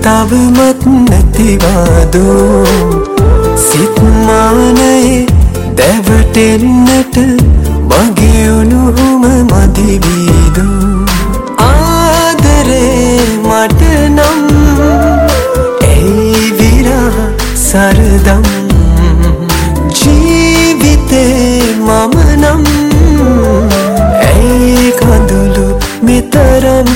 තවමත් නැතිවාදෝ සිත් මානයේ දැවටෙන්නට මගේ උණුහුම මදිවීදෝ ආදරේ මට නම් ඇයි විරහ සරදම් ජීවිතේ මම නම් ඇයි කඳුළු මෙතරම්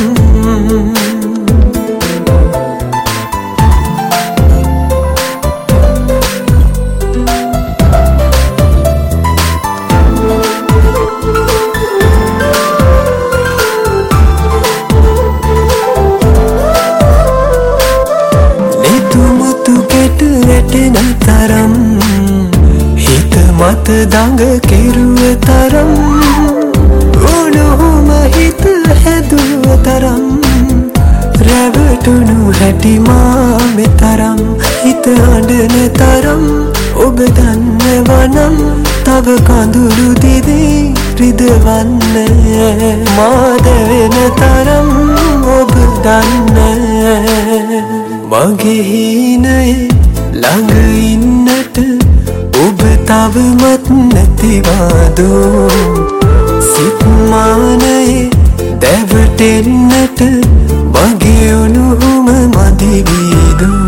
තරම් හිත මත දඟ කෙරුව තරම් උණුහුම හිත හැදුව තරම් රැවටුණු හැටි මා මෙතරම් හිත අඬන තරම් ඔබ දන්නවනම් තව කඳුළු දිදී රිදවන්න මාද වෙන තරම් ඔබ දන්න මගේ හීනයේ ළඟ ඉන්නට ඔබ තවමත් නැතිවාදෝ සිත් මානයේ දැවටෙන්නට මගේ උණුහුම මදිවීදෝ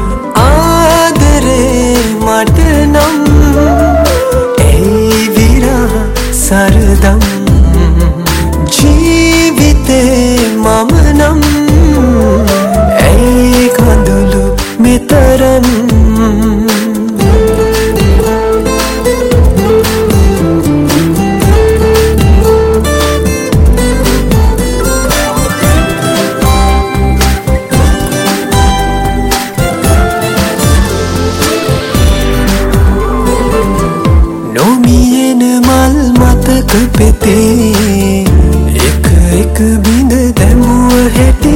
ආදරේ මට නම් ඇයි විරහ සරදම් ජීවිතේ මම නම් ඇයි කඳුළු මෙතරම් නොමියෙන මල් මතක පෙතේ එක එක බිඳ දැමුව හැටි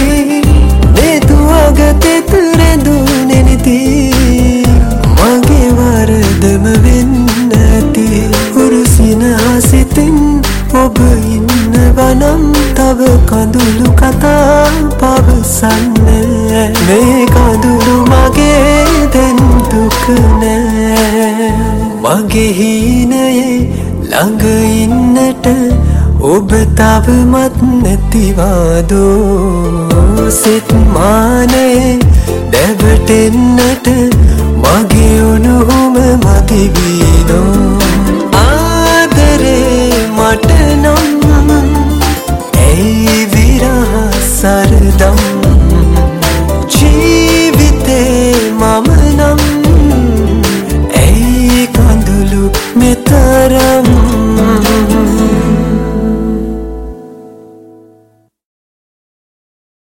නෙදුවගතෙත් රැඳුනේ නිති මගේ වරදම වෙන්න ඇති උරුසින හසිතින් ඔබ ඉන්නවනම් තව කඳුළු කතා පවසන්න මේ කඳුළු මගේ දැන් දුක නෑ මගේ හීනයේ ළඟ ඉන්නට ඔබ තවමත් නැතිවාදෝ සිත් මානයේ දැවටෙන්නට මගේ උණුහුම මදිවීදෝ